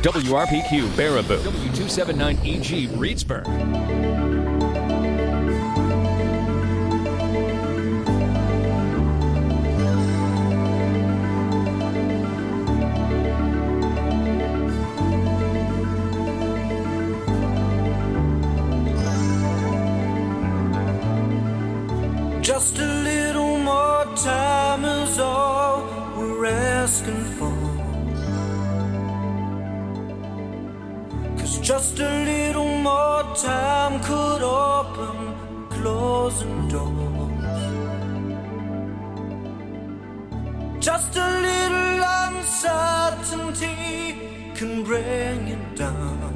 WRPQ Baraboo, W279EG Reedsburg. Just a little more time is all we're asking for. 'Cause just a little more time could open closing doors. Just a little uncertainty can bring it down.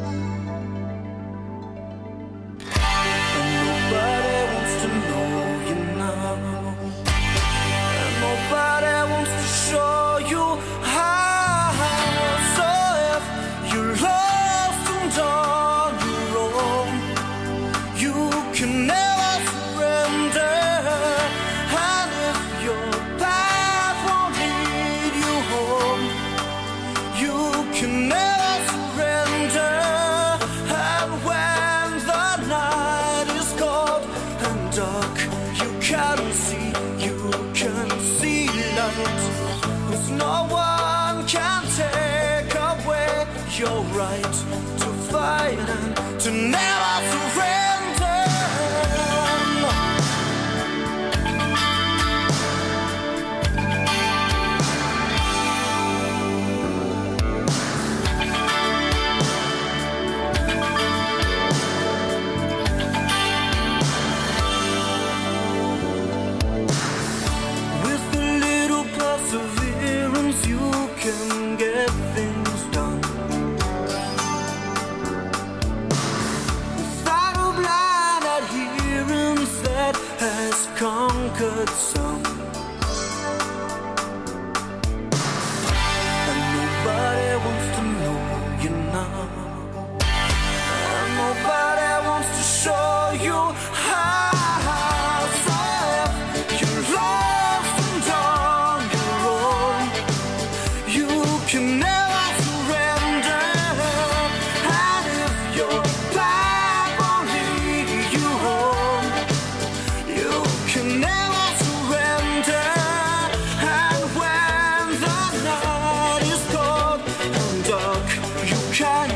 And nobody wants to know you now. And nobody wants to show you how. So if you're lost and on your own, you can never surrender. And if your path won't lead you home, you can never surrender. And when the night is cold and dark, you can see light. 'Cause no one can take away your right to fight and to never surrender. Perseverance, you can get things done. Without a blind adherence that has conquered some. And nobody wants to know you now. And nobody wants to show you how. So if you're lost and on your own, you can never surrender. And if your path won't lead you home, you can never surrender. And when the night is cold and dark, you can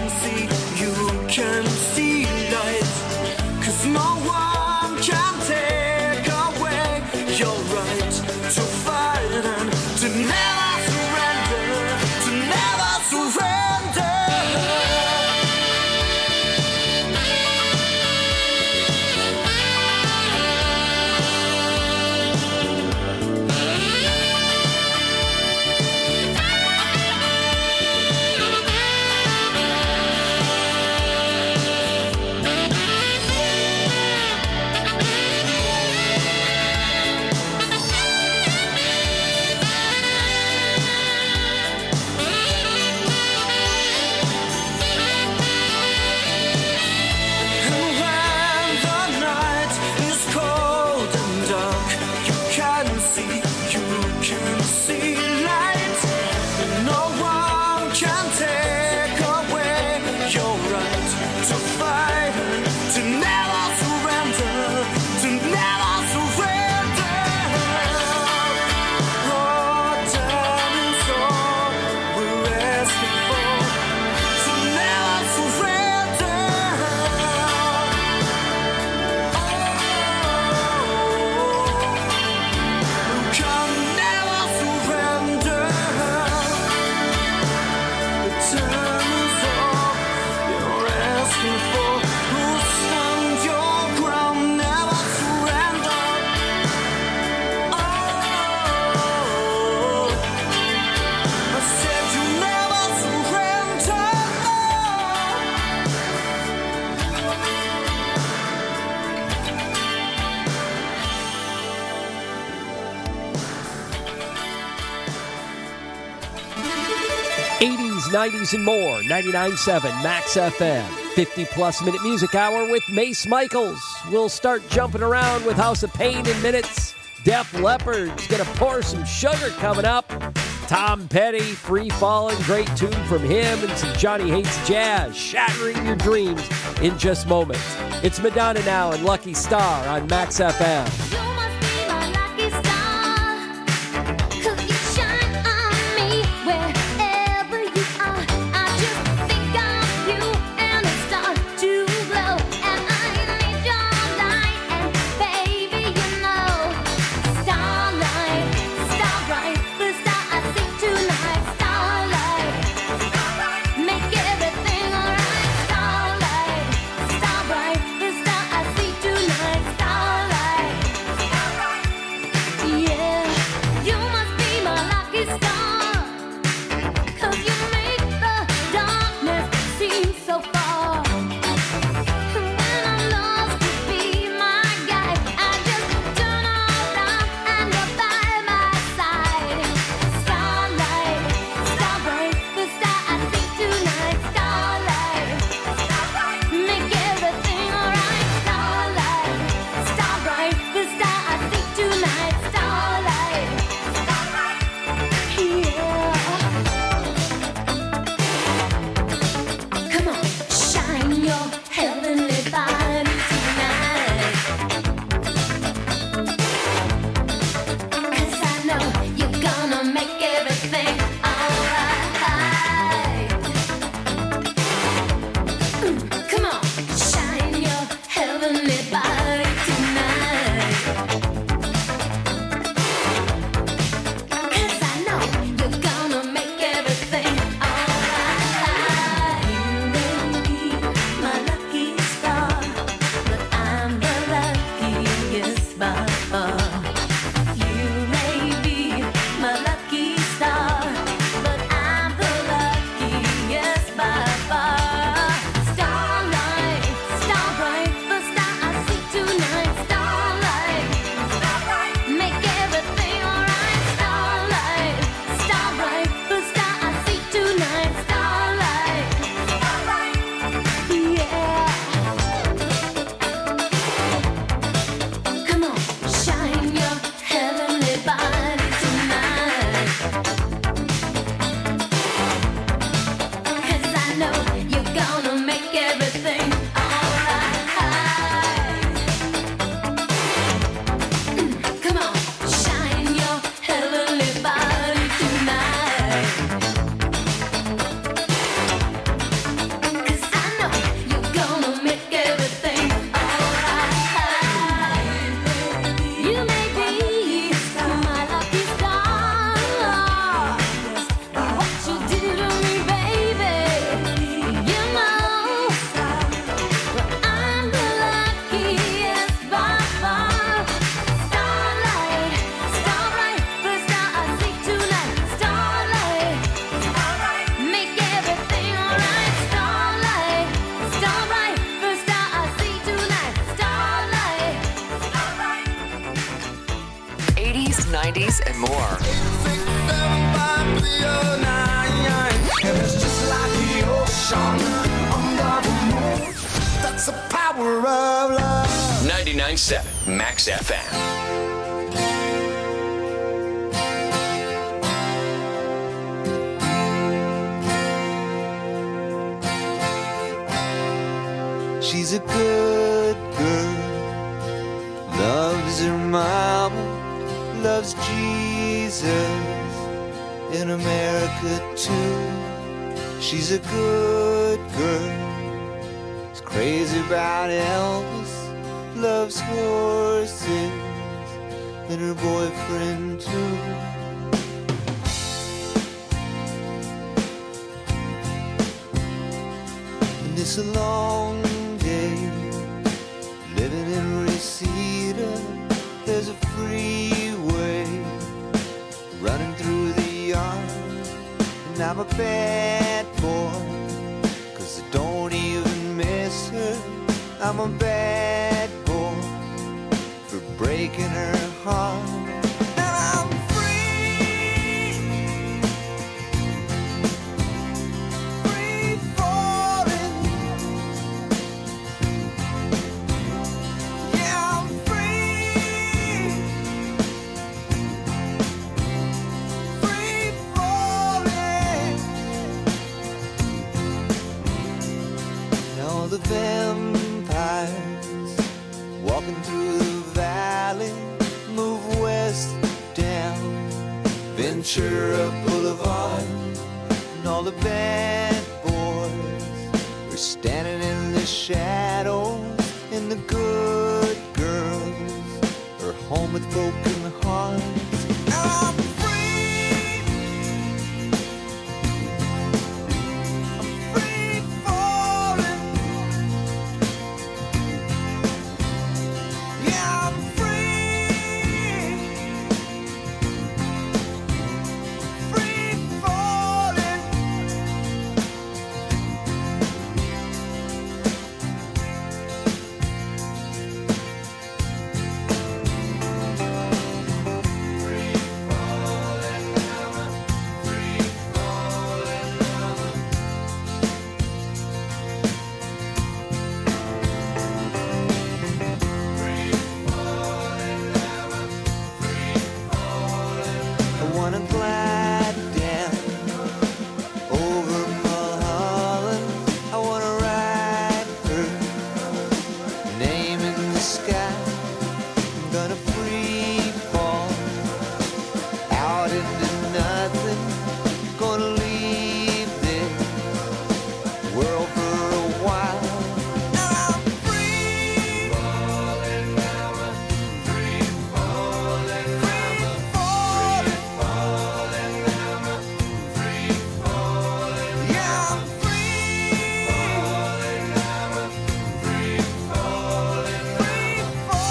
see light. 'Cause no one can take away your right to fight and to never surrender, to never surrender. '80s, '90s, and more. 99.7 Max FM. 50-plus minute music hour with Mace Michaels. We'll start jumping around with House of Pain in minutes. Def Leppard's going to pour some sugar coming up. Tom Petty, Free Fallin', great tune from him, and some Johnny Hates Jazz, Shattering Your Dreams in just moments. It's Madonna now and Lucky Star on Max FM. And more. That's the power of love. 99.7 Max FM. She's a good girl, loves her mama, loves Jesus in America too. She's a good girl, is crazy about Elvis, loves horses and her boyfriend too. And it's a long day living in Reseda. There's a freeway running through the yard, and I'm a bad boy, 'cause I don't even miss her. I'm a bad boy for breaking her heart. And I'm free, free falling. Yeah, I'm free, free falling. walking through the valley, move west down Ventura Boulevard, and all the bad boys are standing in the shadows, and the good girls are home with broken hearts. I'm free. I'm free falling. Yeah, I'm free. Free falling. I wanna glide down over Mulholland. I wanna write her name in the sky. I'm gonna free fall out into nothing. Gonna leave this world for a while. And I'm free falling, free falling, free falling, free falling. Yeah, I'm free falling, free falling, free falling.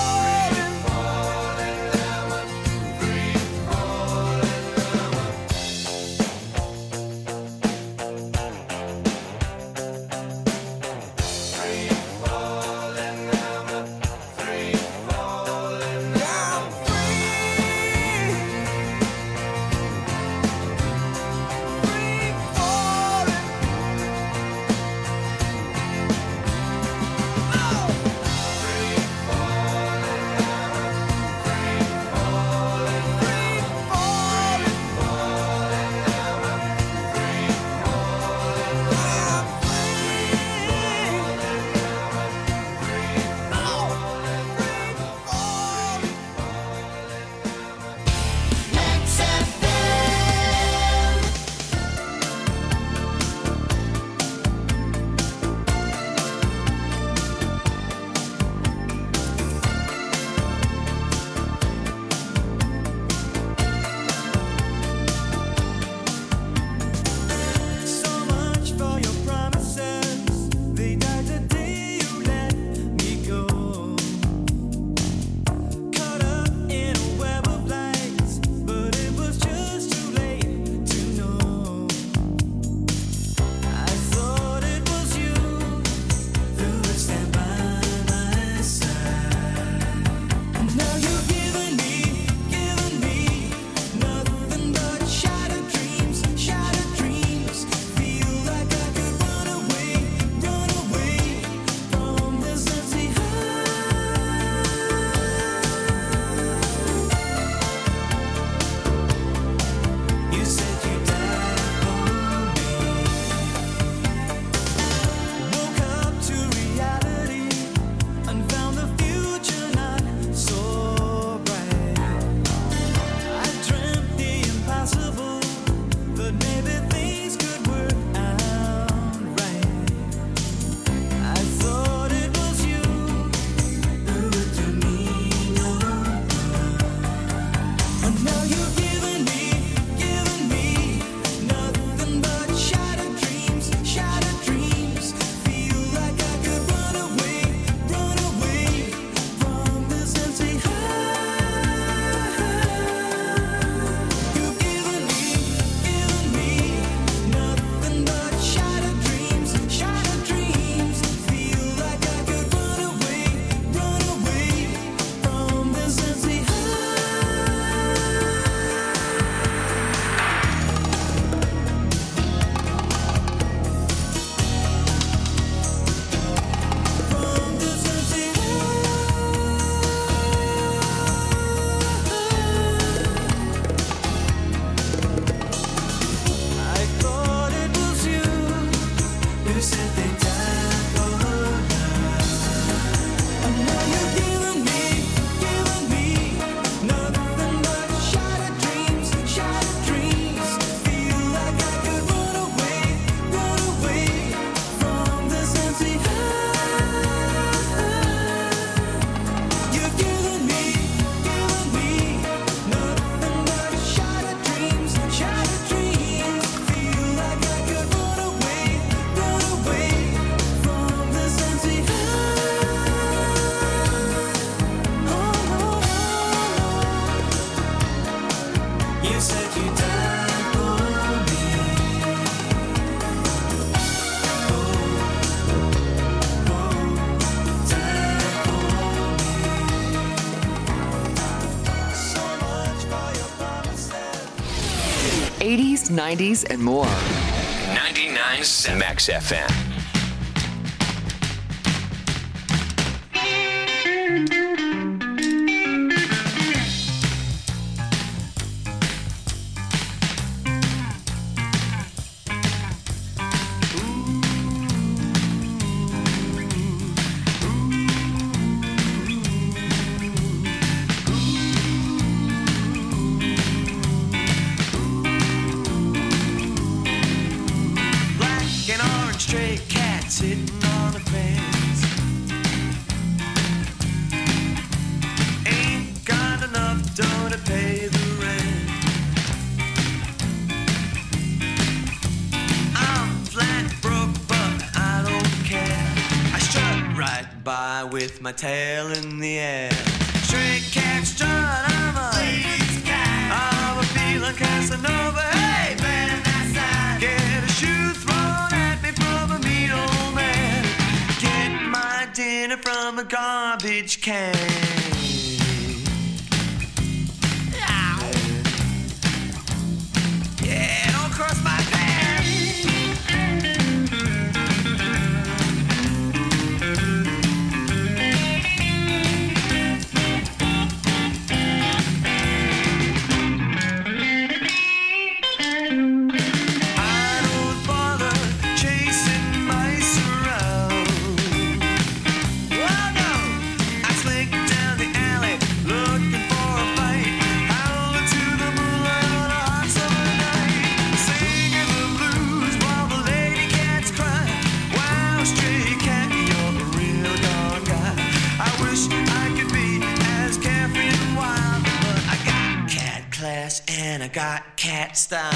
80s, 90s, and more. 99.7 Max FM. Stray cat sitting on the fence. Ain't got enough dough to pay the rent. I'm flat broke, but I don't care. I strut right by with my tail in the air. Stray cat strut, I'm a lady's cat. I'm a feeling Casanova. Hey, man, that's get a shoe thrown at me from a mean old man. Get my dinner from a garbage can. Yeah, don't cross my path. And I got cat style.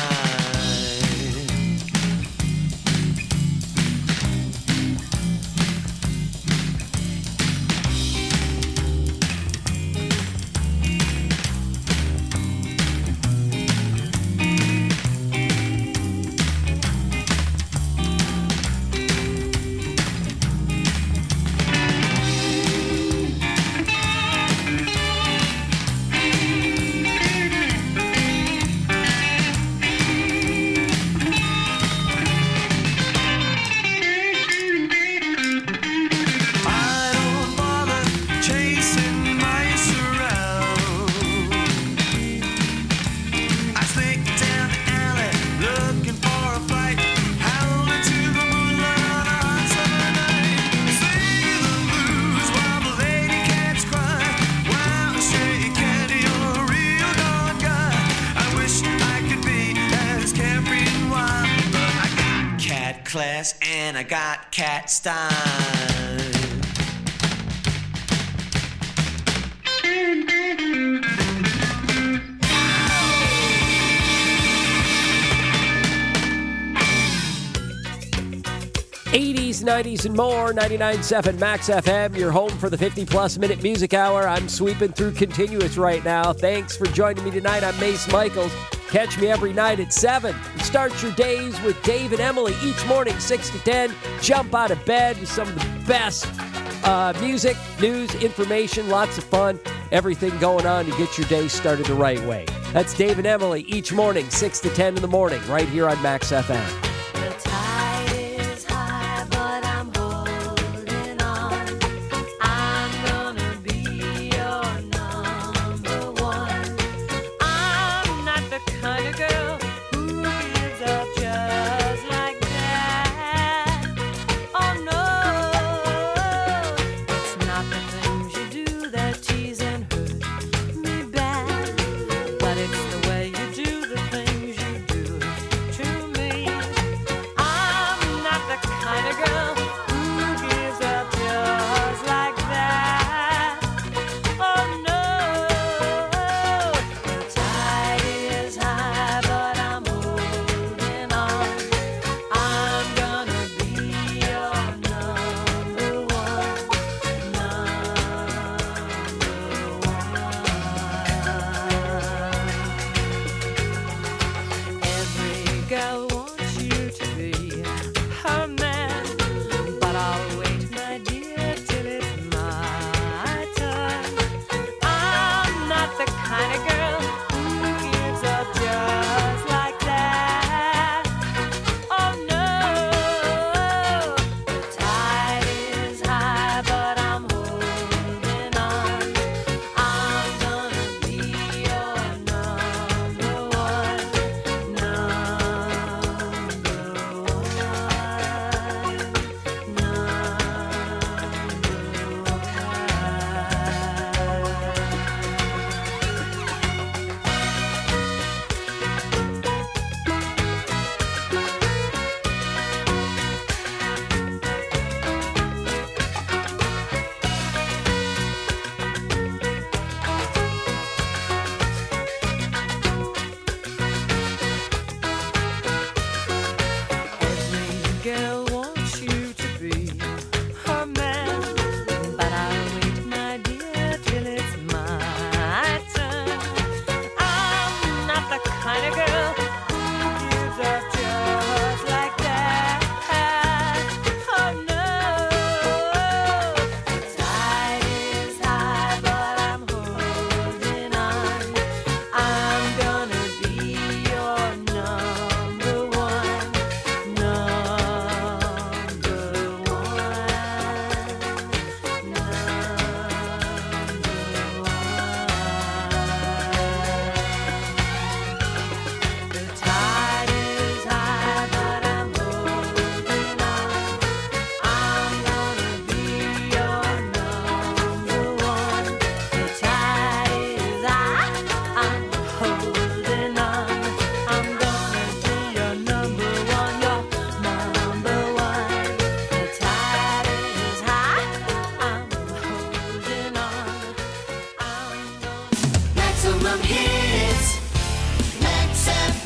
90s and more, 99.7 Max FM, your home for the 50-plus minute music hour. I'm sweeping through continuous right now. Thanks for joining me tonight. I'm Mace Michaels. Catch me every night at 7. Start your days with Dave and Emily each morning, 6 to 10. Jump out of bed with some of the best music, news, information, lots of fun, everything going on to get your day started the right way. That's Dave and Emily each morning, 6 to 10 in the morning, right here on Max FM. But it's the way you do the things you do to me. some hits. Max FM.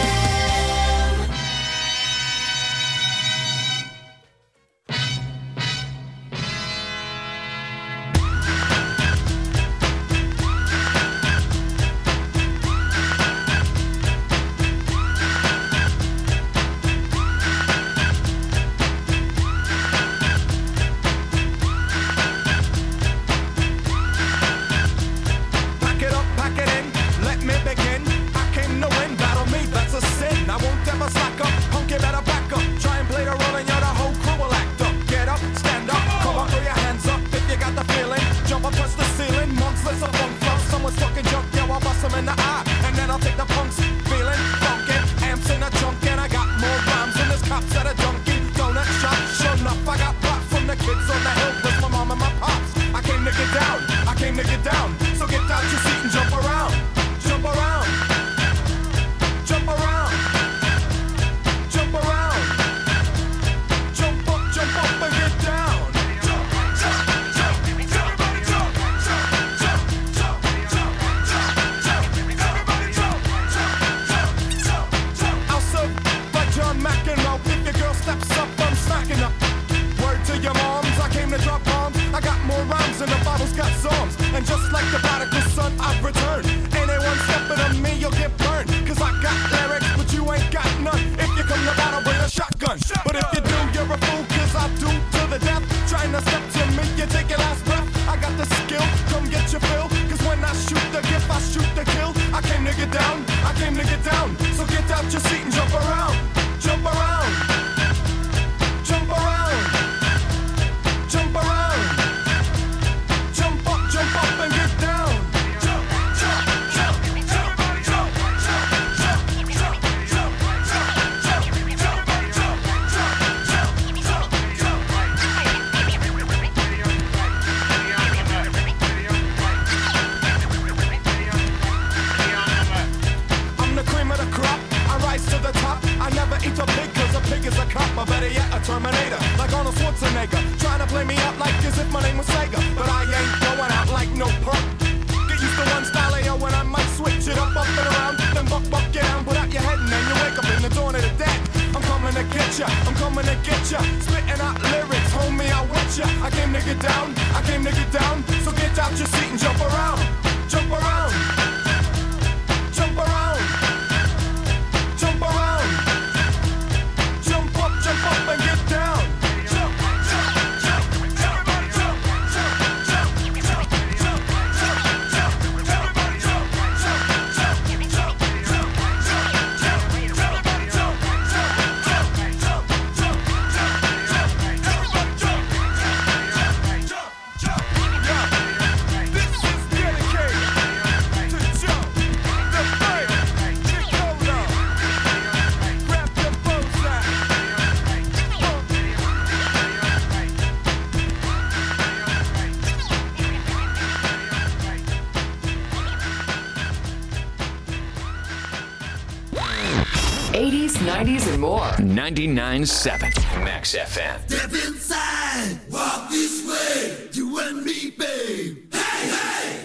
Pack it up, pack it in, let me begin. I came to win, battle me, that's a sin. I won't ever slack up, punk, you better back up. Try and play the role and you're the whole crew will act up. Get up, stand up, come on, throw your hands up if you got the feeling. Jump up, touch the ceiling, monks, let's a funk flow. Someone's talking junk, yo, I'll bust them in the eye. And then I'll take the punks, feeling funky. Amps in a trunk and I got more rhymes than this cops at a junkie. Donut shop, sure enough, I got props from the kids on the hill, plus my mom and my pops. I came to get down, I came to get down. So get out your seat and jump around, jump around, jump around, jump around, jump up and get down. Jump, jump, jump, everybody jump, jump, jump, jump, jump, jump, jump, everybody jump, jump, jump, jump, jump. I'll serve by John McEnroe. If your girl steps up, I'm smacking up. Word to your moms, I came to drop bombs. I got more rhymes than the Bible's got psalms. And just like the prodigal son, I've returned. Anyone stepping on me, you'll get burned. Cause I got lyrics, but you ain't got none. If you come to battle, bring a shotgun. But if you do, you're a fool, cause I do to the death. Trying to step to me, you take your last breath. I got the skill, come get your fill. Cause when I shoot the gift, I shoot the kill. I came to get down, I came to get down. So get out your seat and jump around. Jump around. Jump around. Jump around. Jump up and get down. Jump, jump, jump, everybody jump, jump, jump, jump, jump, jump, jump, everybody jump, jump, jump, jump. I'm the cream of the crop, I rise to the top. I never eat a pig cause a pig is a cop. Or better yet, a Terminator, like Arnold Schwarzenegger. Trying to play me up like as if my name was Sega. But I ain't going out like no perk. Get used to one style AO when I might switch it up and around. Then buck, get down, put out your head and then you wake up in the dawn of the dead. I'm coming to get ya, I'm coming to get ya. Spitting out lyrics, homie, I want ya. I came to get down, I came to get down. So get out your seat and jump around. Jump around. Jump around. Jump around. Jump up and get down. Jump, jump, jump, everybody jump, jump, jump, jump, jump, jump, jump, everybody jump, jump, jump, jump, jump, jump, everybody jump, jump, jump, jump, everybody jump, jump, jump. Yeah, this is dedicated to Joe, the third, Nicola. Grab your bows out. '80s, '90s, and more. 99.7 Max FM. Step inside, walk this way, you and me, babe. Hey, hey!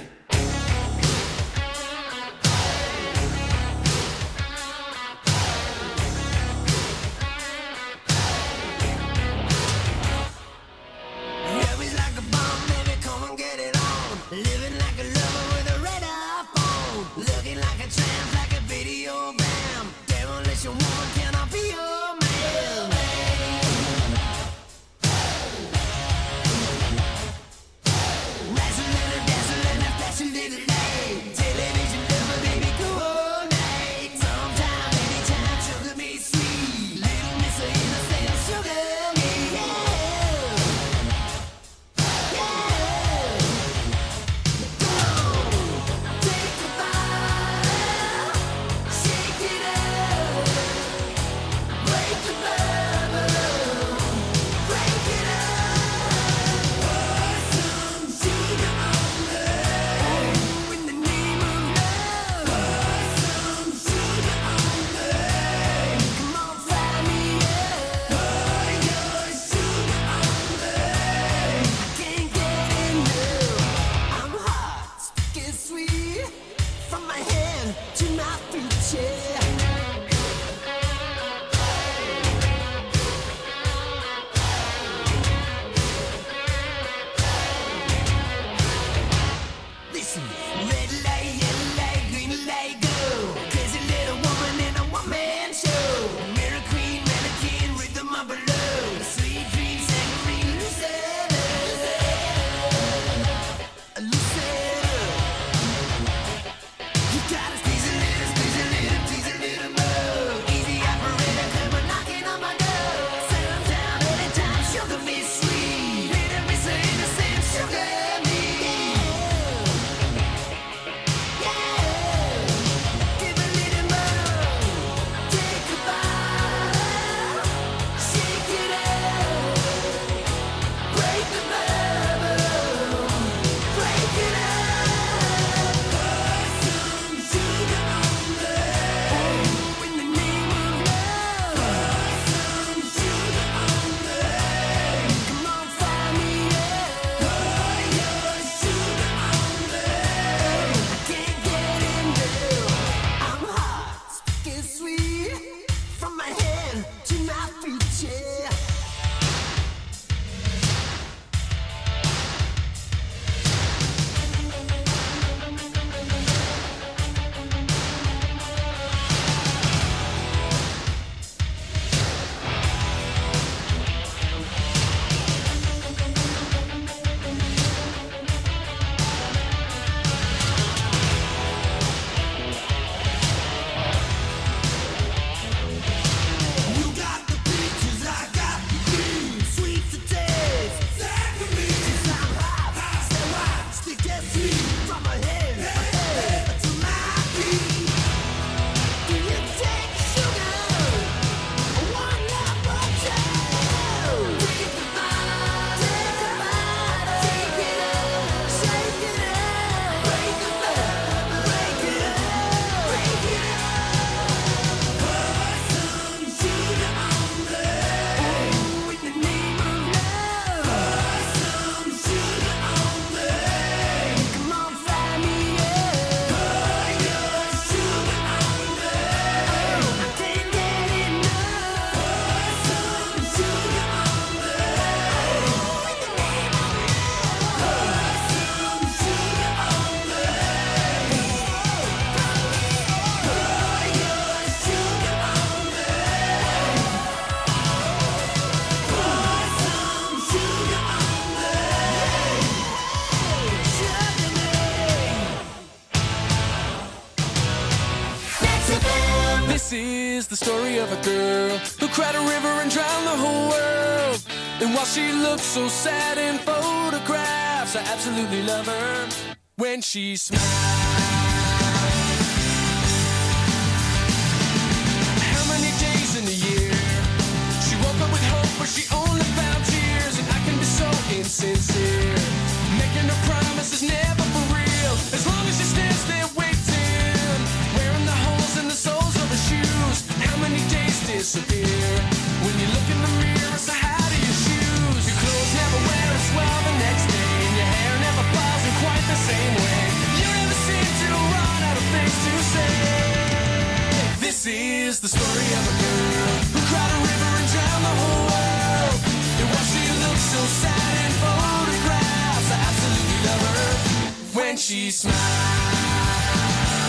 Yeah, we like a bomb, baby, come and get it on. Living like a lover with a radar phone. Looking like a tramp, like a video bam. Demolition woman, can I be your man? from my head to my feet, yeah. Listen, red light, yellow light, green light, go. Crazy little woman in a one-man show. Mirror queen, mannequin, rhythm of below. Sweet dreams, angry, Lucetta. Lucetta. You gotta squeeze a little, tease a little more. Easy operator, come on knocking on my door. Settle down anytime, sugar me sweet. Little me so innocent, sugar me. Give a little more. Take a bite. Shake it up. Break the bubble. Break it up. Put some sugar on me. Oh, in the name of love. Put some sugar on me. Come on, fire me up. Put your sugar on me. I can't get enough. I'm hot, sticky sweet, from my head to my feet, yeah. You got the peaches, I got the cream. Sweet to taste. Exactly. 'Cause I'm hot, so hot, sticky sweet, from my head to my feet. Do you take sugar? One number two. Take a bite, take it up, shake it up, break the bubble, break it up, break it up. Put some sugar on me. Oh, in the name of love. Put some sugar on me. Come on, fry me up. Put your sugar on me. Oh, I can't get enough. Put some sugar on me. Oh, in the name of love. Put some sugar on me. Put your sugar on me. Put some sugar on me. This is the story of a girl who cried a river and drowned the whole world. And while she looks so sad in photographs, I absolutely love her when she smiles. How many days in a year she woke up with hope, but she only found tears? And I can be so insincere, making her promises never for real. As long as she stands there waiting, wearing the holes in the soles of her shoes. How many days disappear when you look in the mirror? So how do you choose? Your clothes never wear as well the next day, and your hair never falls in quite the same way. You never seem to run out of things to say. This is the story of a girl who cried a river and drowned the whole world. And while she looks so sad in photographs, I absolutely love her when she smiles.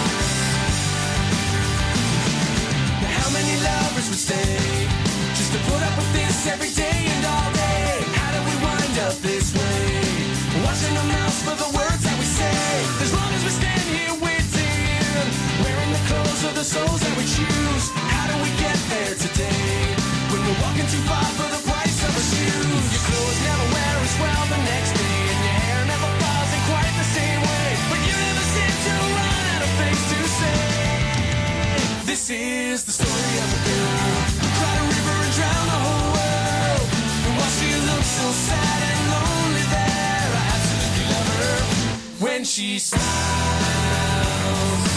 Now how many lovers would stay just to put up with this every day and all day? How do we wind up this way? Watching our mouths for the words that we say. As long as we stand here waiting, wearing the clothes of the souls that we choose. How do we get there today when we're walking too far for the price of a shoe? Your clothes never wear as well the next day, and your hair never falls in quite the same way. But you never seem to run out of things to say. This is the story of a girl who cried a river and drowned the whole world. And while she looks so sad and lonely there, I absolutely love her when she smiles.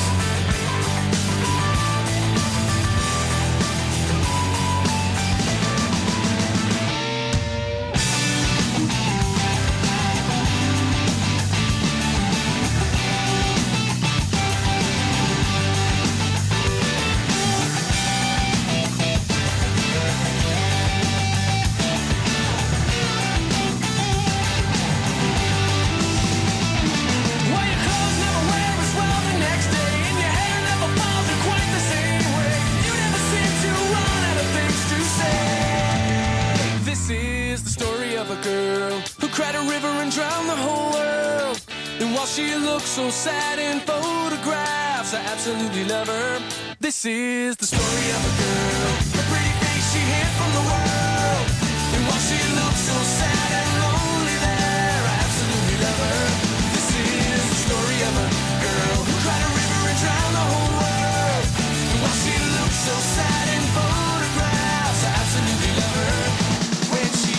she looks so sad in photographs. I absolutely love her. This is the story of a girl, a pretty face she hid from the world. And while she looks so sad and lonely there, I absolutely love her. This is the story of a girl who cried a river and drowned the whole world. And while she looks so sad in photographs, I absolutely love her. When she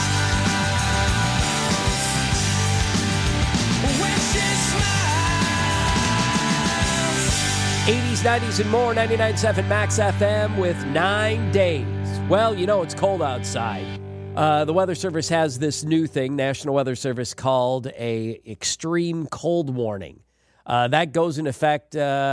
smiles, when she smiles. 80s, 90s, and more, 99.7 Max FM with 9 days. Well, you know, it's cold outside. The Weather Service has this new thing, National Weather Service, called a extreme cold warning. That goes in effect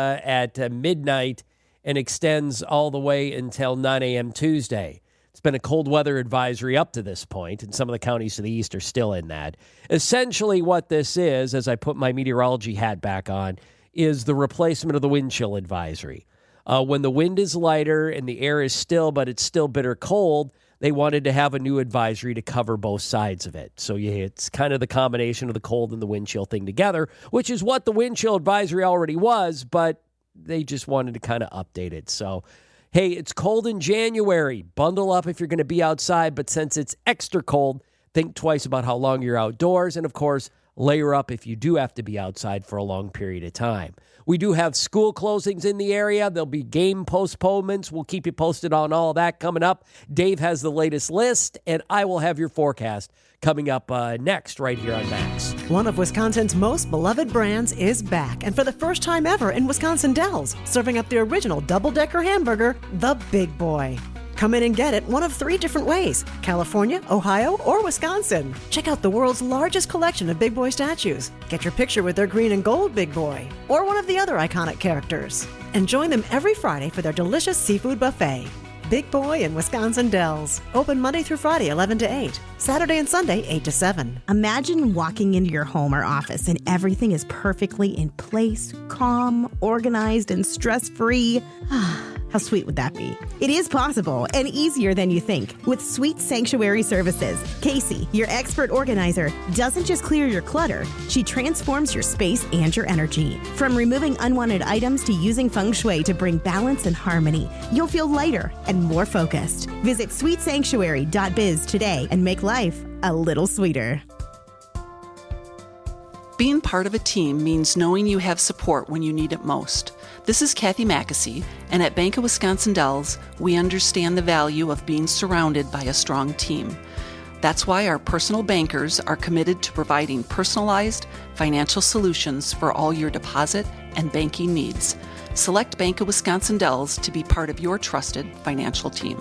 at midnight and extends all the way until 9 a.m. Tuesday. It's been a cold weather advisory up to this point, and some of the counties to the east are still in that. Essentially what this is, as I put my meteorology hat back on, is the replacement of the wind chill advisory. When the wind is lighter and the air is still, but it's still bitter cold, they wanted to have a new advisory to cover both sides of it. So it's kind of the combination of the cold and the wind chill thing together, which is what the wind chill advisory already was, but they just wanted to kind of update it. So, hey, it's cold in January. Bundle up if you're going to be outside, but since it's extra cold, think twice about how long you're outdoors, and of course, layer up if you do have to be outside for a long period of time. We do have school closings in the area. There'll be game postponements. We'll keep you posted on all that coming up. Dave has the latest list, and I will have your forecast coming up next right here on Max. One of Wisconsin's most beloved brands is back, and for the first time ever in Wisconsin Dells, serving up the original double-decker hamburger, the Big Boy. Come in and get it one of 3 different ways: California, Ohio, or Wisconsin. Check out the world's largest collection of Big Boy statues. Get your picture with their green and gold Big Boy, or one of the other iconic characters. And join them every Friday for their delicious seafood buffet. Big Boy in Wisconsin Dells. Open Monday through Friday, 11 to 8. Saturday and Sunday, 8 to 7. Imagine walking into your home or office and everything is perfectly in place, calm, organized, and stress-free. How sweet would that be? It is possible and easier than you think with Sweet Sanctuary Services. Casey, your expert organizer, doesn't just clear your clutter. She transforms your space and your energy. From removing unwanted items to using feng shui to bring balance and harmony, you'll feel lighter and more focused. Visit sweetsanctuary.biz today and make life a little sweeter. Being part of a team means knowing you have support when you need it most. This is Kathy Mackesy, and at Bank of Wisconsin Dells, we understand the value of being surrounded by a strong team. That's why our personal bankers are committed to providing personalized financial solutions for all your deposit and banking needs. Select Bank of Wisconsin Dells to be part of your trusted financial team.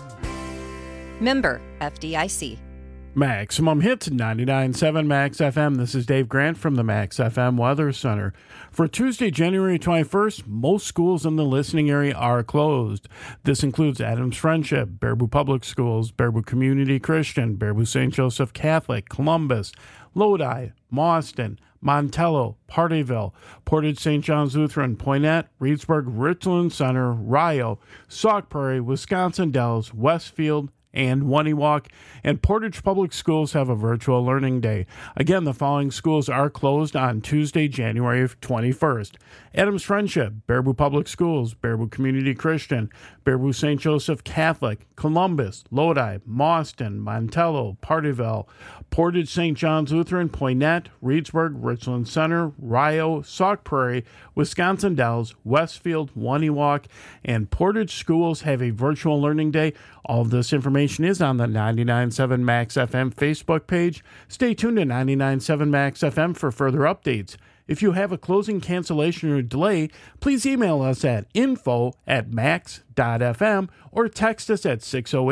Member FDIC. Maximum Hits 99.7 Max FM. This is Dave Grant from the Max FM Weather Center. For Tuesday, January 21st, most schools in the listening area are closed. This includes Adams Friendship, Baraboo Public Schools, Baraboo Community Christian, Baraboo St. Joseph Catholic, Columbus, Lodi, Mauston, Montello, Partyville, Portage St. John's Lutheran, Poynette, Reedsburg, Richland Center, Rio, Sauk Prairie, Wisconsin Dells, Westfield, and Waniwak, and Portage Public Schools have a virtual learning day. Again, the following schools are closed on Tuesday, January 21st. Adams Friendship, Baraboo Public Schools, Baraboo Community Christian, Baraboo St. Joseph Catholic, Columbus, Lodi, Mauston, Montello, Partyville, Portage St. John's Lutheran, Poynette, Reedsburg, Richland Center, Rio, Sauk Prairie, Wisconsin Dells, Westfield, Waniwak, and Portage schools have a virtual learning day. All of this information is on the 99.7 Max FM Facebook page. Stay tuned to 99.7 Max FM for further updates. If you have a closing cancellation or delay, please email us at info@max.fm or text us at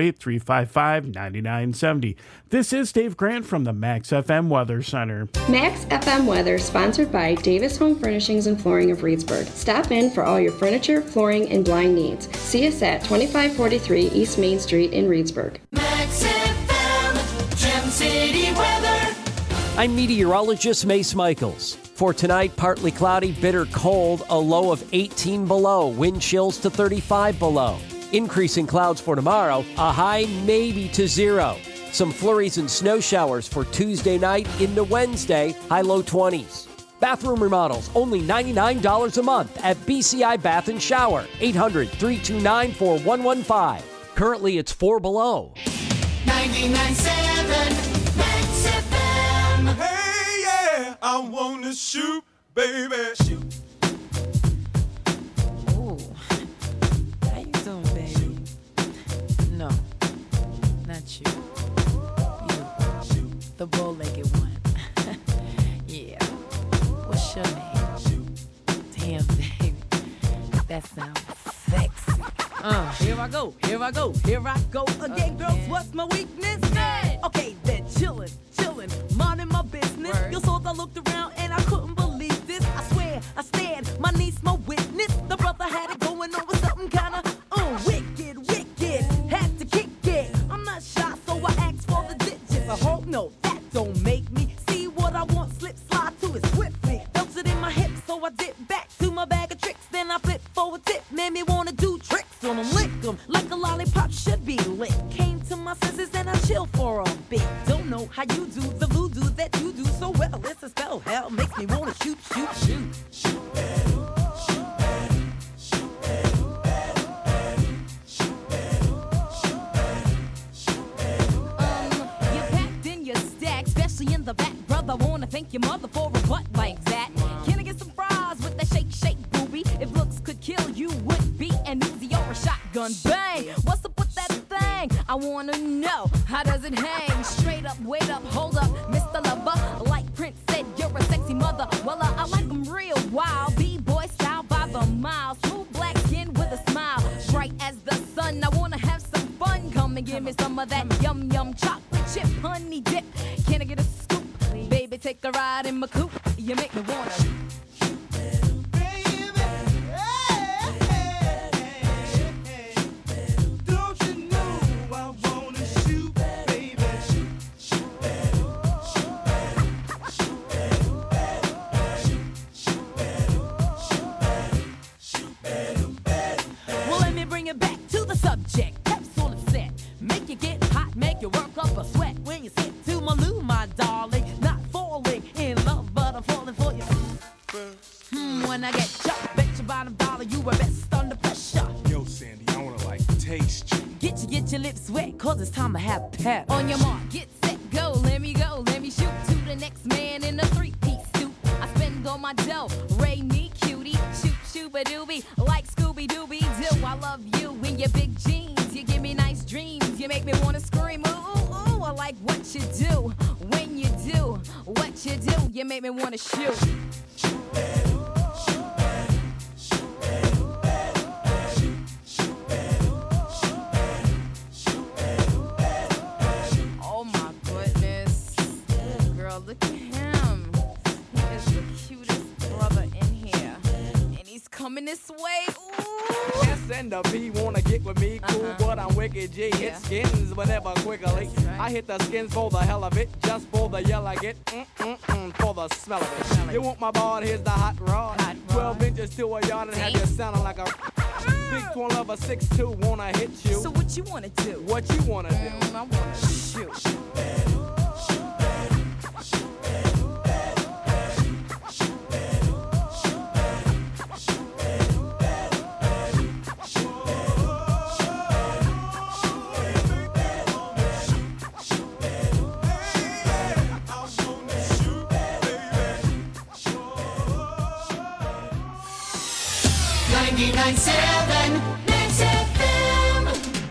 608-355-9970. This is Dave Grant from the Max FM Weather Center. Max FM Weather, sponsored by Davis Home Furnishings and Flooring of Reedsburg. Stop in for all your furniture, flooring, and blind needs. See us at 2543 East Main Street in Reedsburg. Max FM, Gem City weather. I'm meteorologist Mace Michaels. For tonight, partly cloudy, bitter cold, a low of 18 below, wind chills to 35 below. Increasing clouds for tomorrow, a high maybe to 0. Some flurries and snow showers for Tuesday night into Wednesday, high low 20s. Bathroom remodels, only $99 a month at BCI Bath and Shower, 800-329-4115. Currently, it's 4 below. 99.7 Max FM. Hey, yeah, I wanna shoot, baby. Shoot. Ooh. How you doing, baby? No, not you. You, the bow-legged one. Yeah. What's your name? Damn, baby. That sounds sexy. Here I go again, girls. What's my weakness? Okay, then chillin', minding my business. You saw I looked around and I couldn't believe this. I swear, I stared, my niece, my witness. The brother had it going on with something kinda wicked. Had to kick it. I'm not shy, so I asked for the digits. I hope no, that don't make me see what I want. Slip, slide to it swiftly. Felt it in my hips, so I dip back to my bag of tricks. Then I flip for a tip, made me wanna do tricks on them, lick them like a lollipop should be lit. Came to my senses and I chill for a bit. Don't know how you do the voodoo that you do so well. It's a spell, hell makes me wanna shoot. You packed in your stack, especially in the back, brother. Wanna thank your mother for a butt like that. Can I get some fries with that shake, booby? If looks could kill, you would be an Uzi or a shotgun. Bang! What's up with that thing? I wanna know, how does it hang? Straight up, wait up, hold up, Mr. Lover. Like Prince said, you're a sexy mother. Well, I like them real wild. B-boy style by the mile. Smooth black skin with a smile. Bright as the sun, I wanna have some fun. Come and give me some of that yum chocolate chip honey dip. Can I get a scoop? Baby, take a ride in my coupe. You make me wanna. Subject, capsule is set. Make you get hot, make you work up a sweat. When you sit to my loo, my darling. Not falling in love, but I'm falling for you. When I get jumped, bet your bottom dollar you were best under pressure. Yo, Sandy, I wanna taste you. Get your lips wet, cause it's time to have pep. On your mark, get set, go, let me shoot to the next man in a 3-piece suit. I spend all my dough, Ray me cutie, shoot-a-doobie, like Scooby-Dooby-Doo. I love you in your big jeans, you give me nice dreams, you make me wanna scream, ooh, I like what you do, when you do, what you do, you make me wanna shoot. Oh my goodness, girl, look at him, he is the cutest brother in here, and he's coming this way, ooh. S and the P wanna get with me, cool, but I'm wicked G. Hit skins whenever quickly. I hit the skins for the hell of it, just for the yell I get, for the smell of it. You want my ball? Here's the hot rod. 12 inches to a yard and have you sounding like a big twin lover 6'2", wanna hit you. So what you wanna do? What you wanna do? I wanna shoot. Max FM.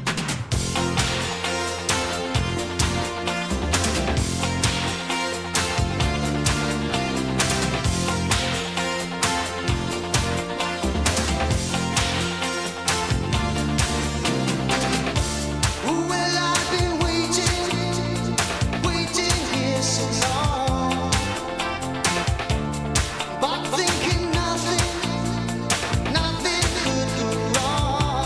Well, I've been waiting here so long, but thinking nothing could go wrong.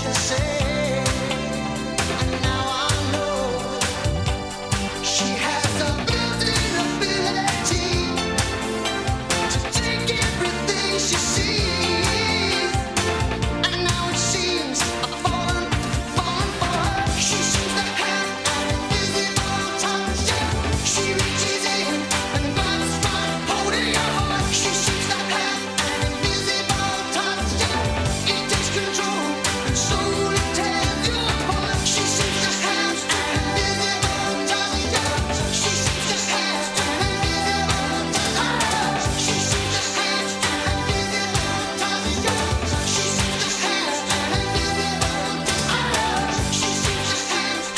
to say. And now I know she has a built-in ability to take everything she sees. And now it seems I'm falling for her. She seems to have an invisible touch. She reaches in and grabs right holding your heart. She seems to have an invisible touch. It takes control and slowly tears you apart. She seems to have an invisible touch. She seems to have an invisible touch. She seems to have an invisible touch. She seems to have an invisible touch. She seems to have an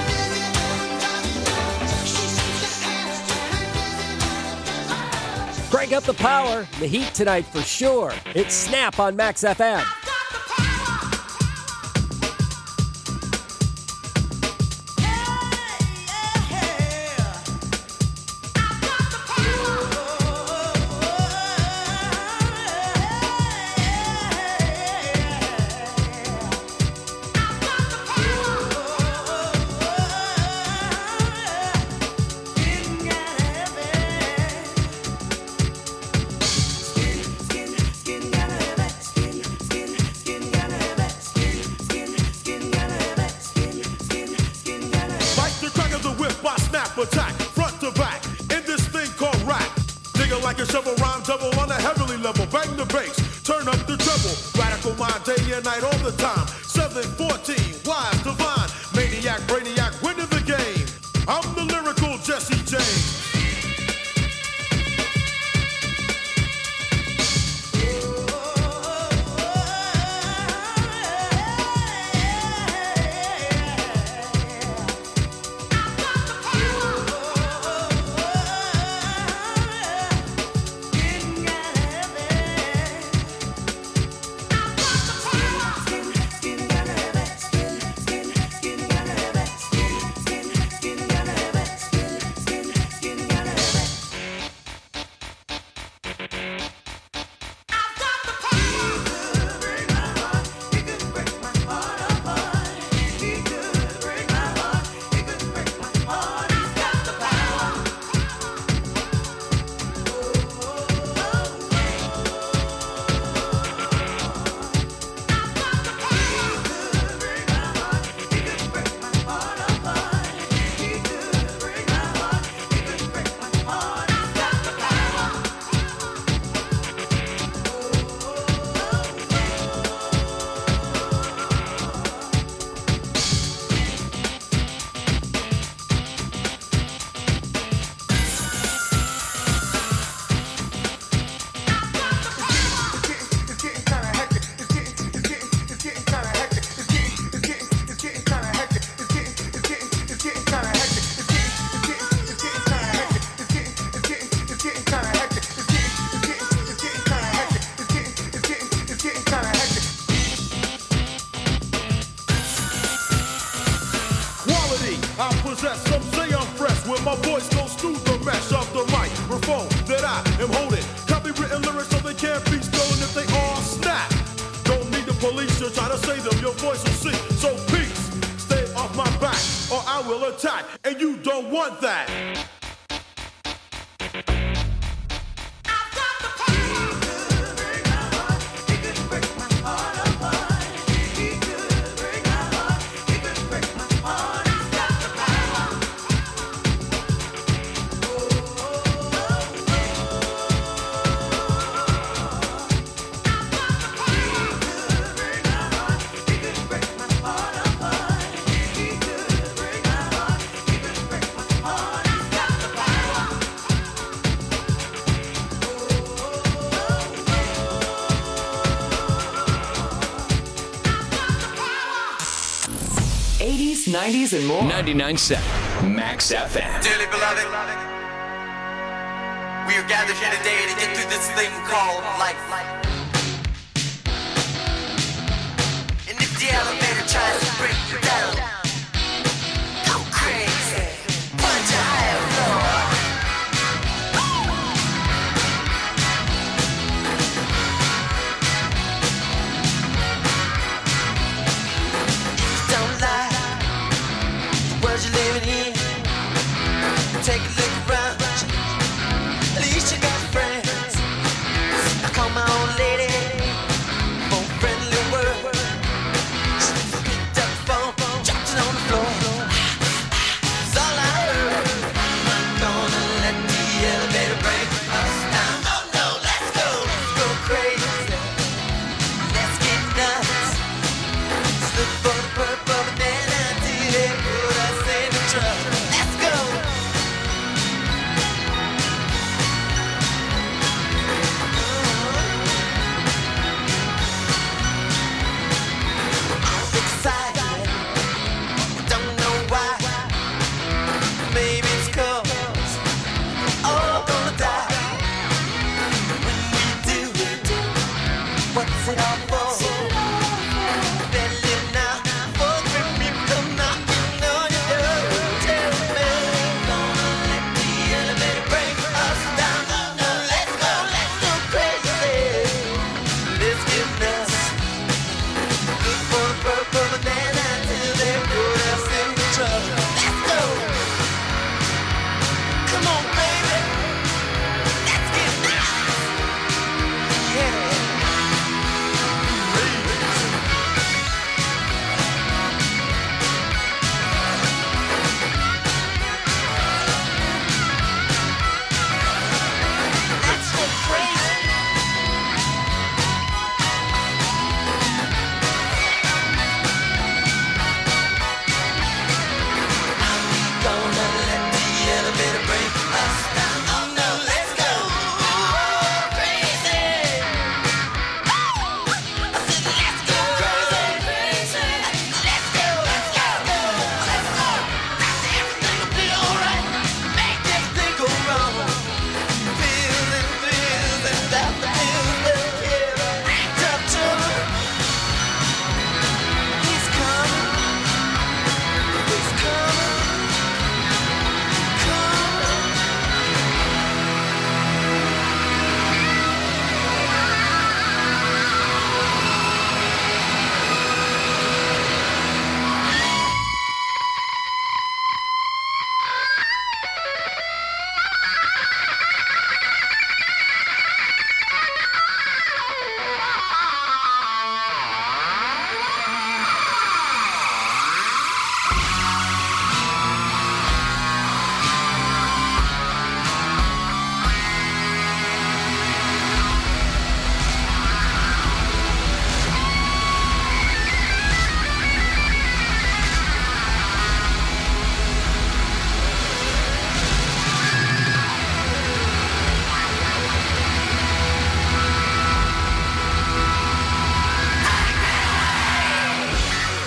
invisible touch. Crank up the power, the heat tonight for sure. It's Snap on Max FM. Like the crack of the whip, I snap attack, front to back, in this thing called rap. Nigga like a shovel, rhyme double on a heavenly level. Bang the bass, turn up the treble. Radical mind, day and night, all the time. 714, wise, divine, maniac, brainiac, winning the game. I'm the lyrical Jesse James. I possess, some say I'm fresh. When my voice goes through the mesh of the microphone that I am holding. Copywritten lyrics so they can't be stolen if they all snap. Don't need the police to try to say them, your voice will sing. So peace, stay off my back or I will attack. And you don't want that. '80s, '90s, and more. 99.7 Max FM. Dearly beloved, we are gathered here today to get through this thing called life. And if the elevator tries to break you down, go crazy, punch a higher floor.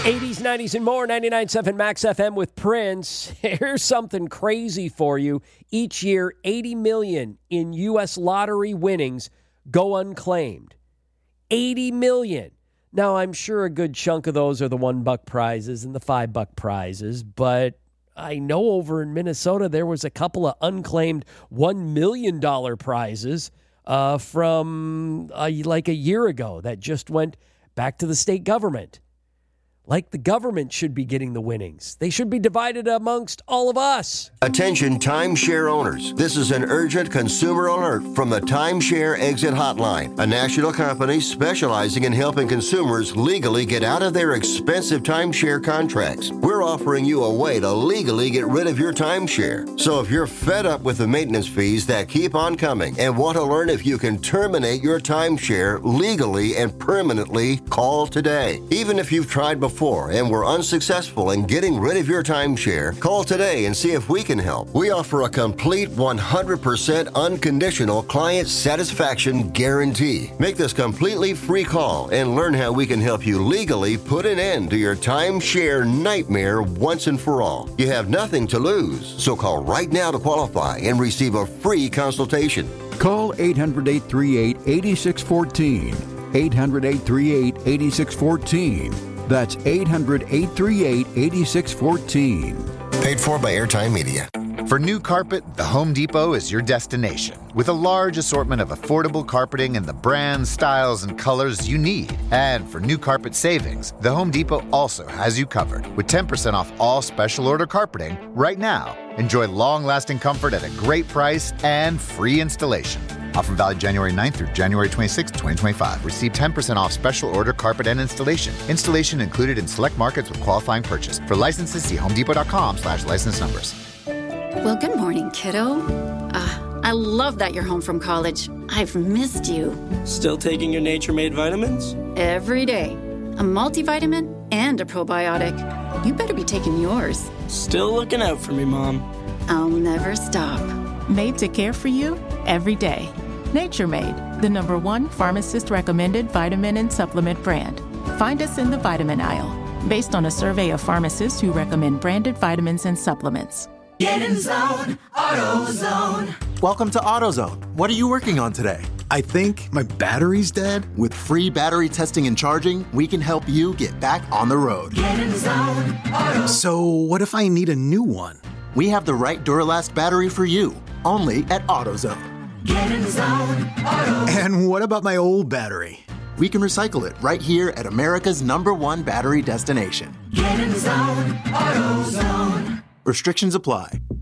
80s, 90s, and more. 99.7 Max FM with Prince. Here's something crazy for you. Each year, $80 million in U.S. lottery winnings go unclaimed. $80 million. Now, I'm sure a good chunk of those are the $1 prizes and the $5 prizes, but I know over in Minnesota there was a couple of unclaimed $1 million prizes from like a year ago that just went back to the state government. Like the government should be getting the winnings. They should be divided amongst all of us. Attention timeshare owners. This is an urgent consumer alert from the Timeshare Exit Hotline, a national company specializing in helping consumers legally get out of their expensive timeshare contracts. We're offering you a way to legally get rid of your timeshare. So if you're fed up with the maintenance fees that keep on coming and want to learn if you can terminate your timeshare legally and permanently, call today. Even if you've tried before and were unsuccessful in getting rid of your timeshare, call today and see if we can help. We offer a complete 100% unconditional client satisfaction guarantee. Make this completely free call and learn how we can help you legally put an end to your timeshare nightmare once and for all. You have nothing to lose, so call right now to qualify and receive a free consultation. Call 800-838-8614. 800-838-8614. That's 800-838-8614. Paid for by Airtime Media. For new carpet, the Home Depot is your destination. With a large assortment of affordable carpeting in the brands, styles, and colors you need. And for new carpet savings, the Home Depot also has you covered. With 10% off all special order carpeting right now. Enjoy long-lasting comfort at a great price and free installation. Offer valid January 9th through January 26th, 2025. Receive 10% off special order carpet and installation. Installation included in select markets with qualifying purchase. For licenses, see homedepot.com/license numbers. Well, good morning, kiddo. I love that you're home from college. I've missed you. Still taking your Nature Made vitamins? Every day. A multivitamin and a probiotic. You better be taking yours. Still looking out for me, Mom. I'll never stop. Made to care for you every day. Nature Made, the #1 pharmacist-recommended vitamin and supplement brand. Find us in the vitamin aisle, based on a survey of pharmacists who recommend branded vitamins and supplements. Get in zone, AutoZone. Welcome to AutoZone. What are you working on today? I think my battery's dead. With free battery testing and charging, we can help you get back on the road. Get in zone, AutoZone. So what if I need a new one? We have the right Duralast battery for you, only at AutoZone. Get in zone, AutoZone. And what about my old battery? We can recycle it right here at America's #1 battery destination. Get in zone, AutoZone. Restrictions apply.